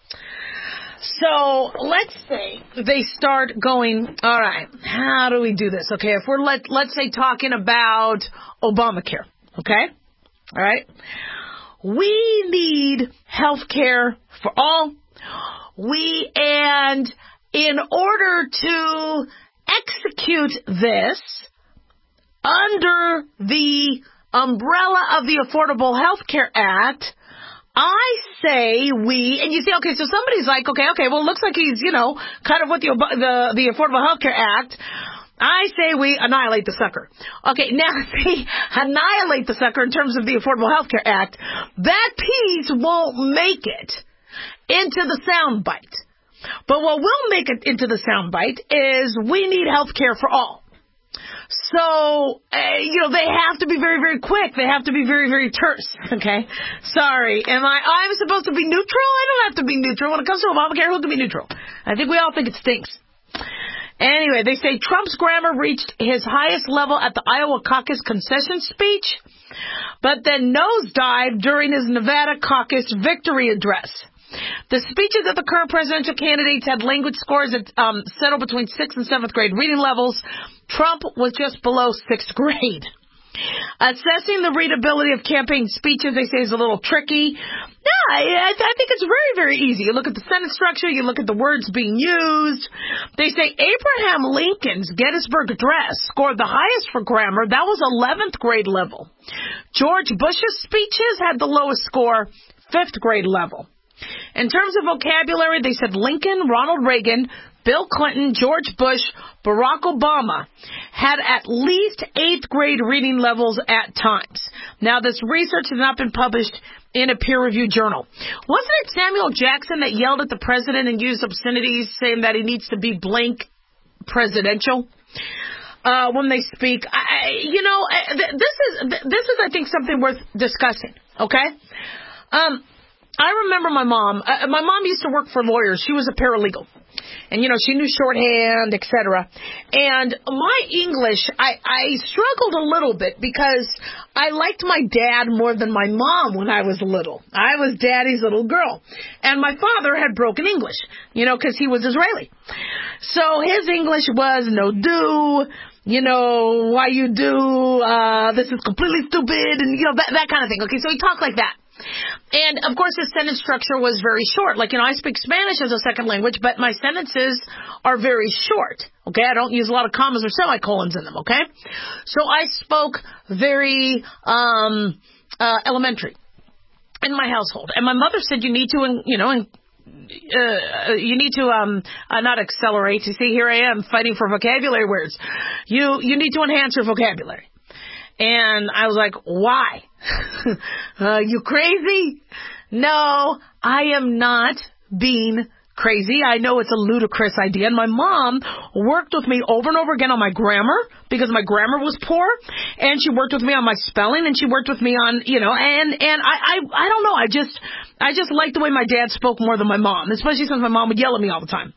So let's say they start going, all right, how do we do this? Okay, if we're, let, let's say, talking about Obamacare, okay? All right? We need health care for all. We, and in order to execute this, under the umbrella of the Affordable Health Care Act, I say we, and you say, okay, so somebody's like, okay, okay, well, it looks like he's, you know, kind of with the, the, the Affordable Health Care Act. I say we annihilate the sucker. Okay, now, see, annihilate the sucker in terms of the Affordable Health Care Act. That piece won't make it into the soundbite. But what will make it into the soundbite is we need health care for all. So, uh, you know, they have to be very, very quick. They have to be very, very terse. Okay? Sorry. Am I, I'm supposed to be neutral? I don't have to be neutral. When it comes to Obamacare, who can be neutral? I think we all think it stinks. Anyway, they say Trump's grammar reached his highest level at the Iowa caucus concession speech, but then nosedived during his Nevada caucus victory address. The speeches of the current presidential candidates had language scores that um, settle between sixth and seventh grade reading levels. Trump was just below sixth grade. Assessing the readability of campaign speeches, they say, is a little tricky. Yeah, I, I think it's very, very easy. You look at the sentence structure, you look at the words being used. They say Abraham Lincoln's Gettysburg Address scored the highest for grammar. That was eleventh grade level. George Bush's speeches had the lowest score, fifth grade level. In terms of vocabulary, they said Lincoln, Ronald Reagan, Bill Clinton, George Bush, Barack Obama had at least eighth grade reading levels at times. Now, this research has not been published in a peer-reviewed journal. Wasn't it Samuel Jackson that yelled at the president and used obscenities, saying that he needs to be blank presidential uh, when they speak? I, you know, this is, this is, I think, something worth discussing, okay? Um... I remember my mom. Uh, my mom used to work for lawyers. She was a paralegal. And, you know, she knew shorthand, et cetera. And my English, I, I struggled a little bit because I liked my dad more than my mom when I was little. I was daddy's little girl. And my father had broken English, you know, because he was Israeli. So his English was no do, you know, why you do, uh, this is completely stupid, and, you know, that, that kind of thing. Okay, so he talked like that. And, of course, his sentence structure was very short. Like, you know, I speak Spanish as a second language, but my sentences are very short. Okay, I don't use a lot of commas or semicolons in them, okay? So I spoke very um, uh, elementary in my household. And my mother said you need to, you know, uh, you need to um, uh, not accelerate. You see, here I am fighting for vocabulary words. You, you need to enhance your vocabulary. And I was like, why? uh, you crazy? No, I am not being crazy. I know it's a ludicrous idea. And my mom worked with me over and over again on my grammar because my grammar was poor. And she worked with me on my spelling, and she worked with me on, you know, and, and I, I, I don't know. I just, I just liked the way my dad spoke more than my mom, especially since my mom would yell at me all the time.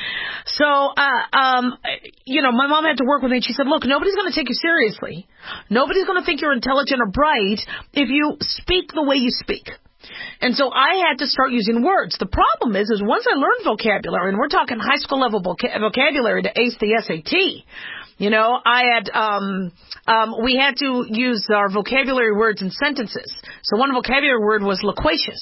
So, uh, um, you know, my mom had to work with me, and she said, look, nobody's going to take you seriously. Nobody's going to think you're intelligent or bright if you speak the way you speak. And so I had to start using words. The problem is, is once I learned vocabulary, and we're talking high school level voc- vocabulary to ace the S A T, you know, I had, um, um, we had to use our vocabulary words in sentences. So one vocabulary word was loquacious.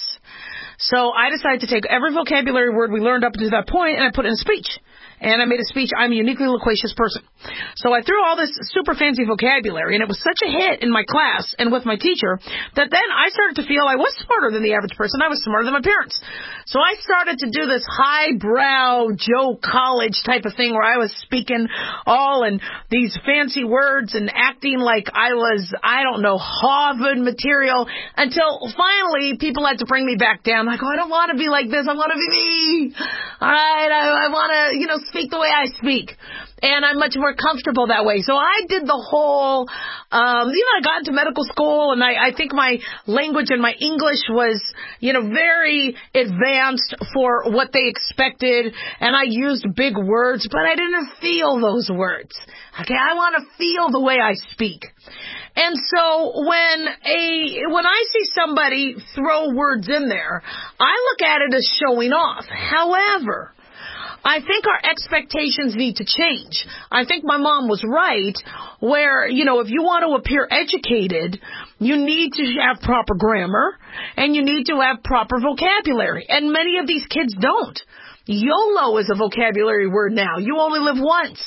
So I decided to take every vocabulary word we learned up to that point, and I put it in a speech. And I made a speech, I'm a uniquely loquacious person. So I threw all this super fancy vocabulary, and it was such a hit in my class and with my teacher that then I started to feel I was smarter than the average person. I was smarter than my parents. So I started to do this highbrow Joe College type of thing where I was speaking all in these fancy words and acting like I was, I don't know, Harvard material, until finally people had to bring me back down. Like, oh, I don't want to be like this. I want to be me. All right, I, I want to, you know, speak the way I speak. And I'm much more comfortable that way. So I did the whole, um, you know, I got into medical school, and I, I think my language and my English was, you know, very advanced for what they expected. And I used big words, but I didn't feel those words. Okay, I want to feel the way I speak. And so when a when I see somebody throw words in there, I look at it as showing off. However, I think our expectations need to change. I think my mom was right where, you know, if you want to appear educated, you need to have proper grammar and you need to have proper vocabulary. And many of these kids don't. YOLO is a vocabulary word now. You only live once.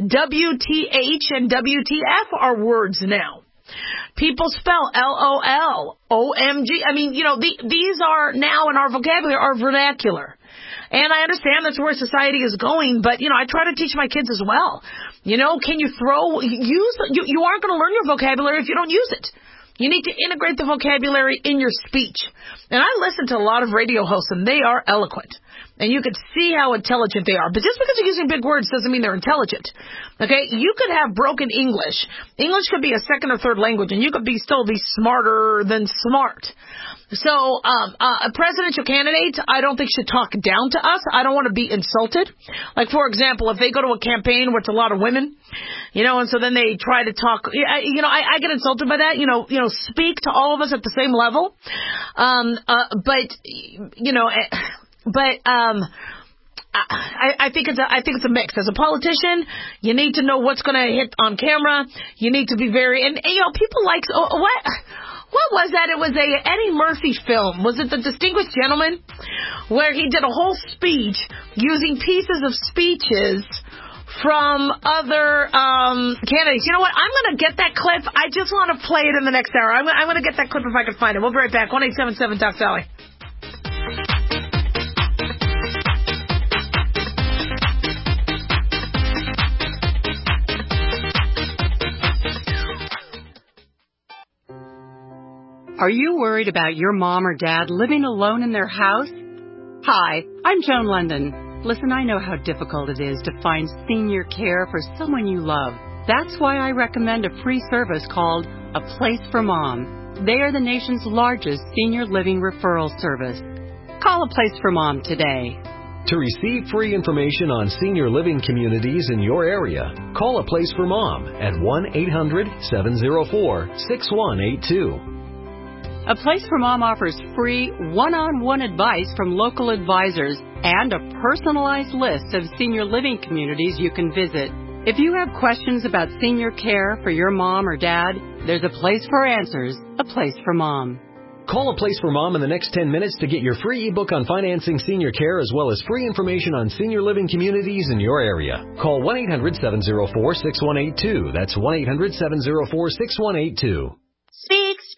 W T H and W T F are words now. People spell L O L, O M G. I mean, you know, the, these are now in our vocabulary, our vernacular. And I understand that's where society is going, but, you know, I try to teach my kids as well. You know, can you throw, use, you, you aren't going to learn your vocabulary if you don't use it. You need to integrate the vocabulary in your speech. And I listen to a lot of radio hosts, and they are eloquent. And you can see how intelligent they are. But just because you're using big words doesn't mean they're intelligent. Okay? You could have broken English. English could be a second or third language, and you could be still be smarter than smart. So, um, uh, presidential candidates, I don't think should talk down to us. I don't want to be insulted. Like, for example, if they go to a campaign where it's a lot of women, you know, and so then they try to talk, you know, I, I get insulted by that. You know, you know, speak to all of us at the same level. Um, uh, but, you know, but, um, I, I think it's a, I think it's a mix. As a politician, you need to know what's going to hit on camera. You need to be very, and, you know, people like, oh, what? What was that? It was a Eddie Murphy film. Was it The Distinguished Gentleman? Where he did a whole speech using pieces of speeches from other um, candidates. You know what? I'm going to get that clip. I just want to play it in the next hour. I'm, I'm going to get that clip if I can find it. We'll be right back. one eight seven seven Doc Sally. Are you worried about your mom or dad living alone in their house? Hi, I'm Joan London. Listen, I know how difficult it is to find senior care for someone you love. That's why I recommend a free service called A Place for Mom. They are the nation's largest senior living referral service. Call A Place for Mom today. To receive free information on senior living communities in your area, call A Place for Mom at one eight hundred seven oh four six one eight two. A Place for Mom offers free one-on-one advice from local advisors and a personalized list of senior living communities you can visit. If you have questions about senior care for your mom or dad, there's a place for answers, A Place for Mom. Call A Place for Mom in the next ten minutes to get your free ebook on financing senior care as well as free information on senior living communities in your area. Call one eight hundred seven oh four six one eight two. That's one eight hundred seven oh four six one eight two. Speak, speak, speak.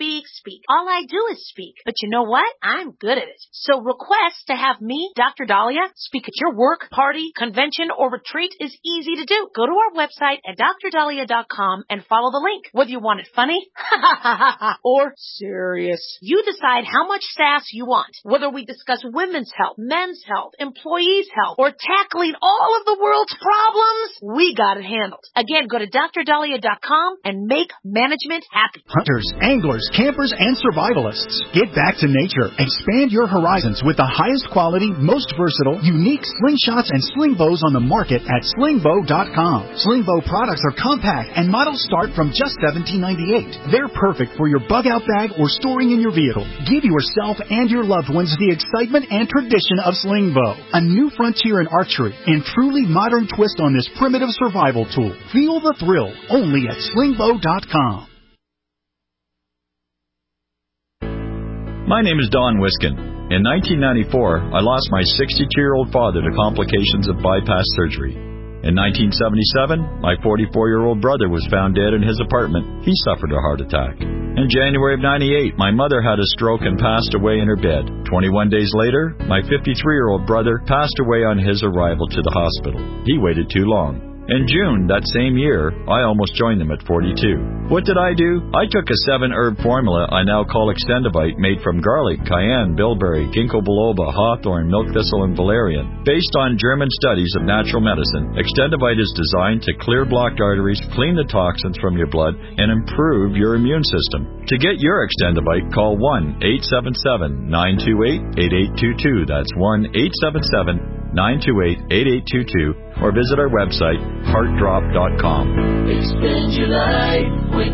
speak. All I do is speak. But you know what? I'm good at it. So request to have me, Doctor Dahlia, speak at your work, party, convention, or retreat is easy to do. Go to our website at dr dahlia dot com and follow the link. Whether you want it funny or serious, you decide how much sass you want. Whether we discuss women's health, men's health, employees' health, or tackling all of the world's problems, we got it handled. Again, go to dr dahlia dot com and make management happy. Hunters, anglers, campers, and survivalists. Get back to nature. Expand your horizons with the highest quality, most versatile, unique slingshots and sling bows on the market at sling bow dot com. Sling bow products are compact and models start from just seventeen ninety-eight. They're perfect for your bug out bag or storing in your vehicle. Give yourself and your loved ones the excitement and tradition of sling bow. A new frontier in archery and truly modern twist on this primitive survival tool. Feel the thrill only at sling bow dot com. My name is Don Wiskin. In nineteen ninety-four, I lost my sixty-two-year-old father to complications of bypass surgery. In nineteen seventy-seven, my forty-four-year-old brother was found dead in his apartment. He suffered a heart attack. In January of ninety-eight, my mother had a stroke and passed away in her bed. twenty-one days later, my fifty-three-year-old brother passed away on his arrival to the hospital. He waited too long. In June that same year, I almost joined them at forty-two. What did I do? I took a seven-herb formula I now call Extendivite, made from garlic, cayenne, bilberry, ginkgo biloba, hawthorn, milk thistle, and valerian. Based on German studies of natural medicine, Extendivite is designed to clear blocked arteries, clean the toxins from your blood, and improve your immune system. To get your Extendivite, call one eight seven seven, nine two eight, eight eight two two. That's one eight seven seven, nine two eight, eight eight two two, or visit our website, heart drop dot com. Extend your life with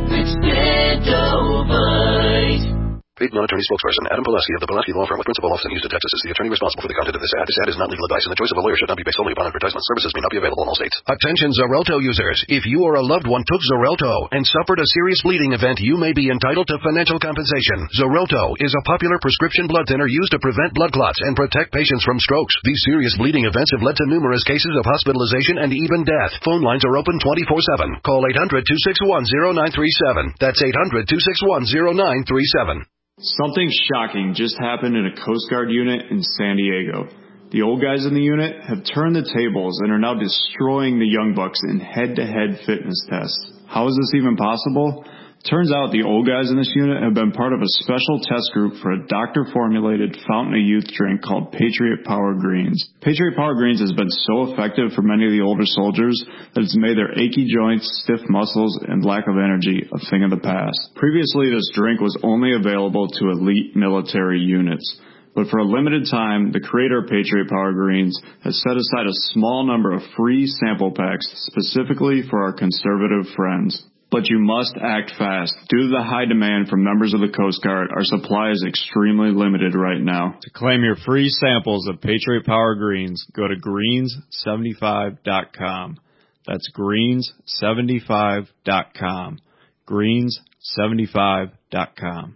Extendovite. Paid non-attorney spokesperson Adam Pulaski of the Pulaski Law Firm with principal office in Houston, Texas is the attorney responsible for the content of this ad. This ad is not legal advice, and the choice of a lawyer should not be based solely upon advertisement. Services may not be available in all states. Attention Xarelto users. If you or a loved one took Xarelto and suffered a serious bleeding event, you may be entitled to financial compensation. Xarelto is a popular prescription blood thinner used to prevent blood clots and protect patients from strokes. These serious bleeding events have led to numerous cases of hospitalization and even death. Phone lines are open twenty-four seven. Call eight hundred, two six one, zero nine three seven. That's eight hundred, two six one, zero nine three seven. Something shocking just happened in a Coast Guard unit in San Diego. The old guys in the unit have turned the tables and are now destroying the young bucks in head-to-head fitness tests. How is this even possible? Turns out the old guys in this unit have been part of a special test group for a doctor-formulated fountain of youth drink called Patriot Power Greens. Patriot Power Greens has been so effective for many of the older soldiers that it's made their achy joints, stiff muscles, and lack of energy a thing of the past. Previously, this drink was only available to elite military units. But for a limited time, the creator of Patriot Power Greens has set aside a small number of free sample packs specifically for our conservative friends. But you must act fast. Due to the high demand from members of the Coast Guard, our supply is extremely limited right now. To claim your free samples of Patriot Power Greens, go to greens seventy-five dot com. That's greens seventy-five dot com. greens seventy-five dot com.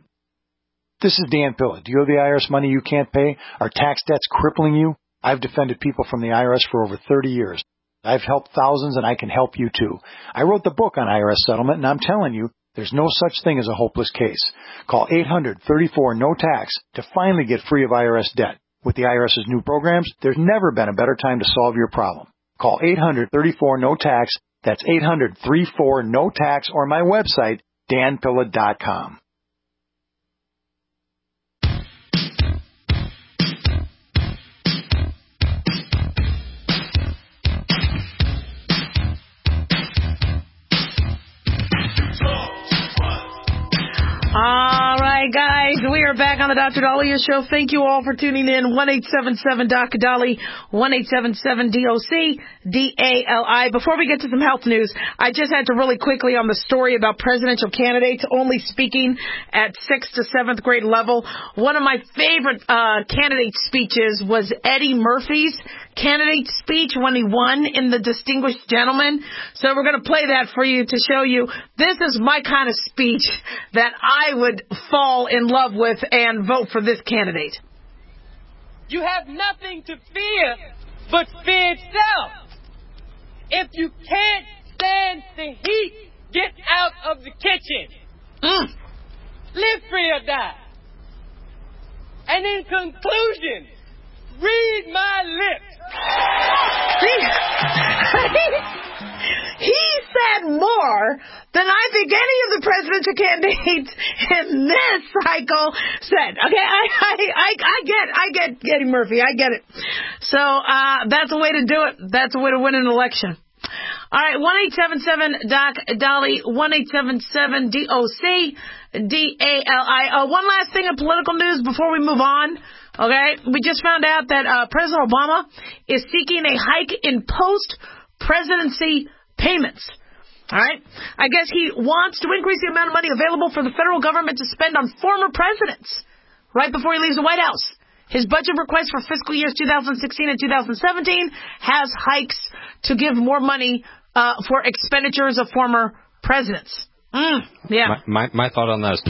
This is Dan Pilla. Do you owe the I R S money you can't pay? Are tax debts crippling you? I've defended people from the I R S for over thirty years. I've helped thousands, and I can help you too. I wrote the book on I R S settlement, and I'm telling you, there's no such thing as a hopeless case. Call eight hundred, thirty-four, N O T A X to finally get free of I R S debt. With the IRS's new programs, there's never been a better time to solve your problem. Call eight hundred, thirty-four, N O T A X. That's eight hundred, thirty-four, N O T A X, or my website, dan pilla dot com. All right, guys, we are back on the Doctor Dahlia Show. Thank you all for tuning in. one eight seven seven, D O C, D A L I, one eight seven seven, D O C, D A L I. Before we get to some health news, I just had to really quickly on the story about presidential candidates only speaking at sixth to seventh grade level. One of my favorite uh, candidate speeches was Eddie Murphy's candidate speech when he won in the Distinguished Gentleman. So we're going to play that for you to show you this is my kind of speech that I would fall in love with and vote for this candidate. You have nothing to fear but fear itself. If you can't stand the heat, get out of the kitchen. Mm. live free or die. And in conclusion, read my lips. He said more than I think any of the presidential candidates in this cycle said. Okay, I I I, I get I get Eddie Murphy. I get it. So uh, that's a way to do it. That's a way to win an election. All right, one eight seven seven Doc Dolly, one eight seven seven D O C D A L I. Uh, one last thing of political news before we move on. Okay, we just found out that uh, President Obama is seeking a hike in post-presidency payments. All right, I guess he wants to increase the amount of money available for the federal government to spend on former presidents right before he leaves the White House. His budget request for fiscal years two thousand sixteen and two thousand seventeen has hikes to give more money uh, for expenditures of former presidents. Mm, yeah. My, my my thought on that is.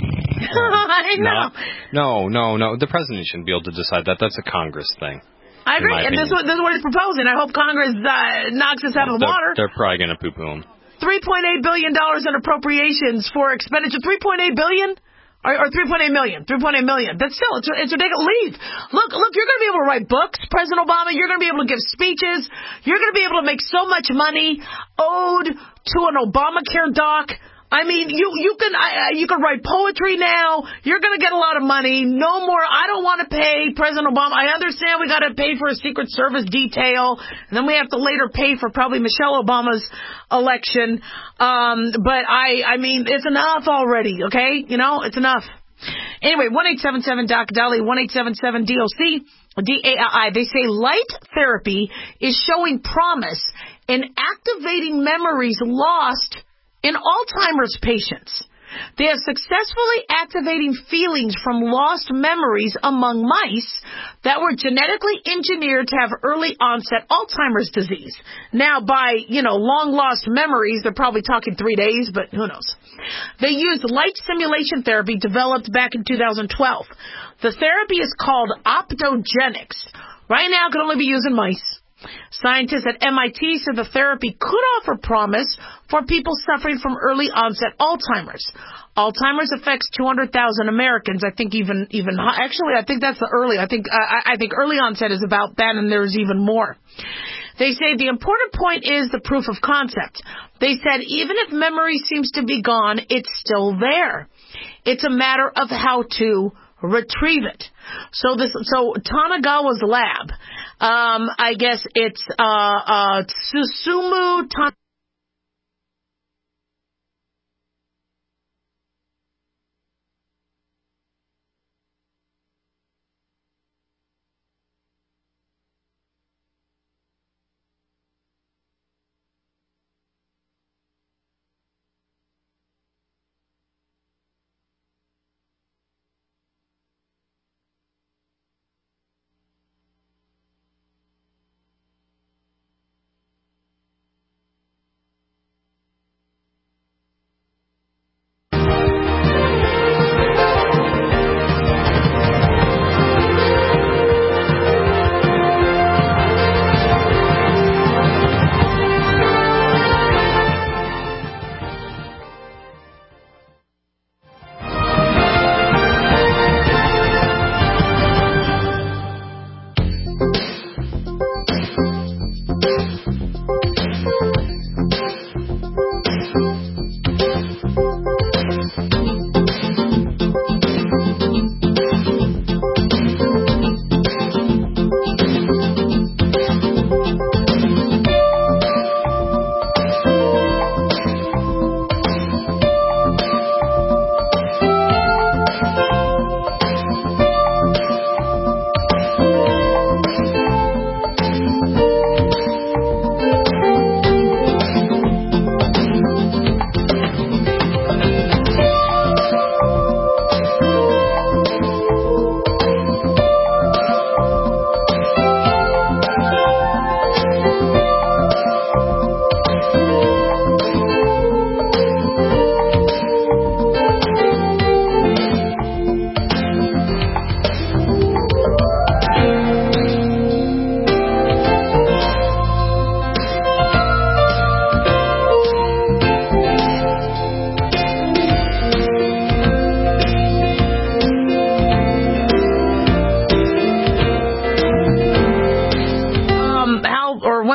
I know. Not, no, no, no. The president shouldn't be able to decide that. That's a Congress thing. I agree, and this is, what, this is what he's proposing. I hope Congress uh, knocks this out of the they're, water. They're probably going to poo-poo him. three point eight billion dollars in appropriations for expenditure. three point eight billion dollars? Or, or three point eight million dollars. three point eight million dollars. That's still, it's, it's ridiculous. Leave. Look, look, you're going to be able to write books, President Obama. You're going to be able to give speeches. You're going to be able to make so much money owed to an Obamacare doc. I mean, you you can I, you can write poetry now. You're going to get a lot of money. No more. I don't want to pay President Obama. I understand we got to pay for a Secret Service detail, and then we have to later pay for probably Michelle Obama's election. Um, but I I mean, it's enough already. Okay, you know, it's enough. Anyway, one eight seven seven Doc Dolly, one eight seven seven D O C D A L I. They say light therapy is showing promise in activating memories lost in Alzheimer's patients. They are successfully activating feelings from lost memories among mice that were genetically engineered to have early onset Alzheimer's disease. Now, by, you know, long lost memories, they're probably talking three days, but who knows. They used light stimulation therapy developed back in two thousand twelve. The therapy is called optogenics. Right now, it can only be used in mice. Scientists at M I T said the therapy could offer promise for people suffering from early onset Alzheimer's. Alzheimer's affects two hundred thousand Americans. I think even, even, actually, I think that's the early, I think, I, I think early onset is about that, and there's even more. They say the important point is the proof of concept. They said even if memory seems to be gone, it's still there. It's a matter of how to retrieve it. So this, so Tanagawa's lab, um, I guess it's, uh, uh, Susumu Tan-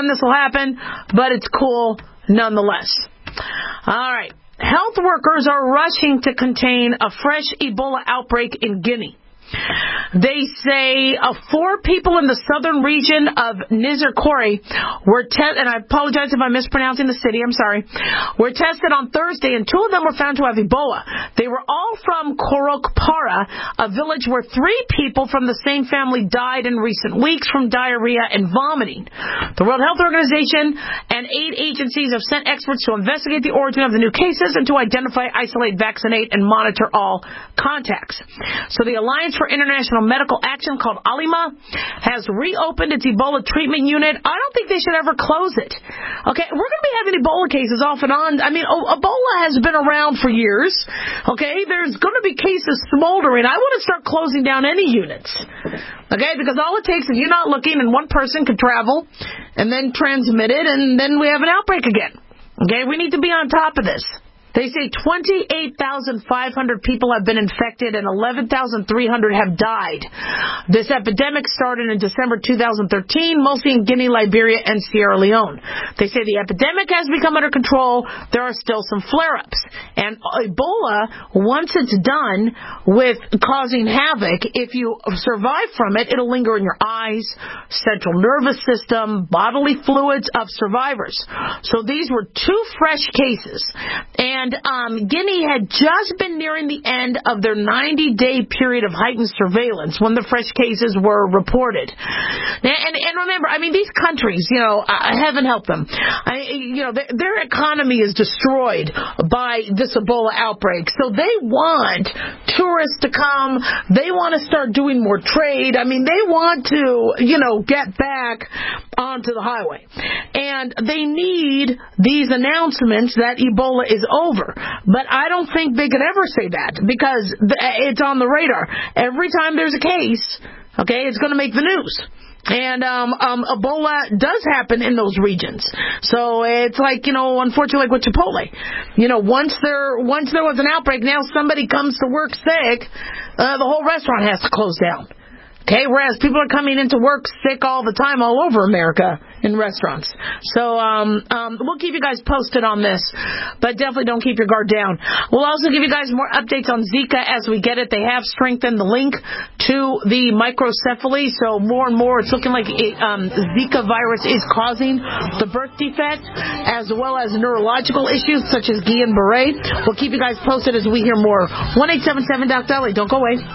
when this will happen, but it's cool nonetheless. All right. Health workers are rushing to contain a fresh Ebola outbreak in Guinea. They say uh, four people in the southern region of Nizarkore were tested, and I apologize if I'm mispronouncing the city, I'm sorry, were tested on Thursday, and two of them were found to have Ebola. They were all from Korokpara, a village where three people from the same family died in recent weeks from diarrhea and vomiting. The World Health Organization and aid agencies have sent experts to investigate the origin of the new cases and to identify, isolate, vaccinate, and monitor all contacts. So the Alliance for International Medical Action, called ALIMA, has reopened its Ebola treatment unit. I don't think they should ever close it. Okay, we're going to be having Ebola cases off and on. I mean, Ebola has been around for years. Okay, there's going to be cases smoldering. I want to start closing down any units. Okay, because all it takes is you're not looking and one person could travel and then transmit it, and then we have an outbreak again. Okay, we need to be on top of this. They say twenty-eight thousand five hundred people have been infected and eleven thousand three hundred have died. This epidemic started in December two thousand thirteen, mostly in Guinea, Liberia, and Sierra Leone. They say the epidemic has become under control. There are still some flare-ups. And Ebola, once it's done with causing havoc, if you survive from it, it'll linger in your eyes, central nervous system, bodily fluids of survivors. So these were two fresh cases. And And um, Guinea had just been nearing the end of their ninety-day period of heightened surveillance when the fresh cases were reported. And, and, and remember, I mean, these countries, you know, uh, heaven help them. I, you know, their, their economy is destroyed by this Ebola outbreak. So they want tourists to come. They want to start doing more trade. I mean, they want to, you know, get back onto the highway. And they need these announcements that Ebola is over. But I don't think they could ever say that because it's on the radar. Every time there's a case, okay, it's going to make the news. And um, um, Ebola does happen in those regions. So it's like, you know, unfortunately, like with Chipotle. You know, once there once there was an outbreak, now somebody comes to work sick, uh, the whole restaurant has to close down. Okay, whereas people are coming into work sick all the time all over America in restaurants. So um, um, we'll keep you guys posted on this, but definitely don't keep your guard down. We'll also give you guys more updates on Zika as we get it. They have strengthened the link to the microcephaly, so more and more it's looking like it, um, Zika virus is causing the birth defect as well as neurological issues such as Guillain-Barré. We'll keep you guys posted as we hear more. one eight seven seven Doc Dolly. Don't go away.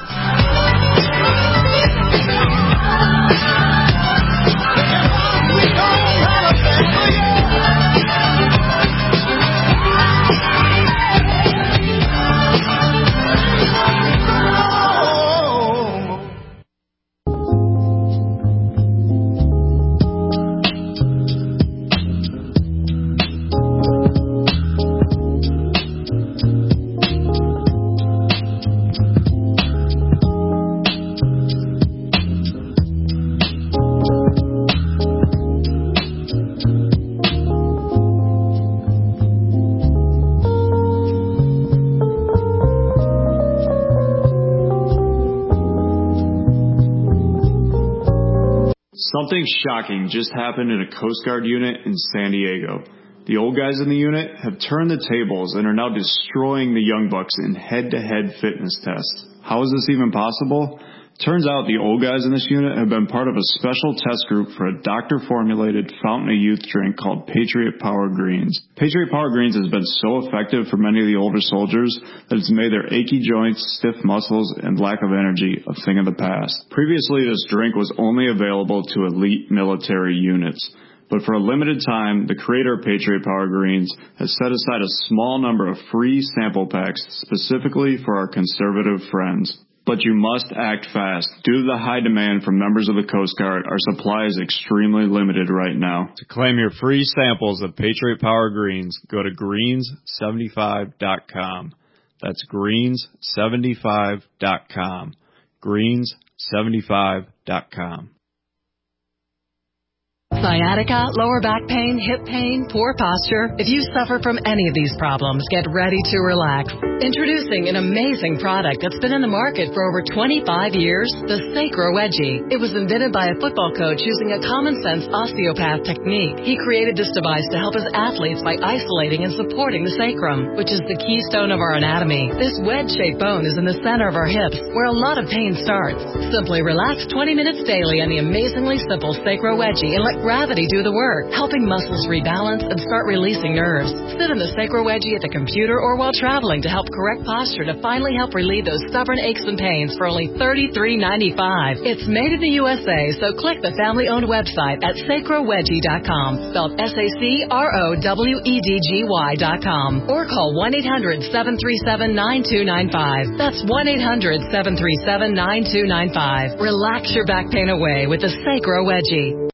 Something shocking just happened in a Coast Guard unit in San Diego. The old guys in the unit have turned the tables and are now destroying the young bucks in head-to-head fitness tests. How is this even possible? Turns out the old guys in this unit have been part of a special test group for a doctor-formulated fountain of youth drink called Patriot Power Greens. Patriot Power Greens has been so effective for many of the older soldiers that it's made their achy joints, stiff muscles, and lack of energy a thing of the past. Previously, this drink was only available to elite military units. But for a limited time, the creator of Patriot Power Greens has set aside a small number of free sample packs specifically for our conservative friends. But you must act fast. Due to the high demand from members of the Coast Guard, our supply is extremely limited right now. To claim your free samples of Patriot Power Greens, go to greens seventy-five dot com. That's greens seventy-five dot com. greens seventy-five dot com. Sciatica, lower back pain, hip pain, poor posture. If you suffer from any of these problems, get ready to relax. Introducing an amazing product that's been in the market for over twenty-five years, the Sacro Wedgie. It was invented by a football coach using a common-sense osteopath technique. He created this device to help his athletes by isolating and supporting the sacrum, which is the keystone of our anatomy. This wedge-shaped bone is in the center of our hips, where a lot of pain starts. Simply relax twenty minutes daily on the amazingly simple Sacro Wedgie and let gravity do the work, helping muscles rebalance and start releasing nerves. Sit in the Sacro Wedgie at the computer or while traveling to help correct posture to finally help relieve those stubborn aches and pains for only thirty-three ninety-five. It's made in the U S A, so click the family-owned website at sacro wedgie dot com, spelled S A C R O W E D G Y dot com, or call one eight hundred seven three seven nine two nine five. That's one eight hundred seven three seven nine two nine five. Relax your back pain away with the Sacro Wedgie.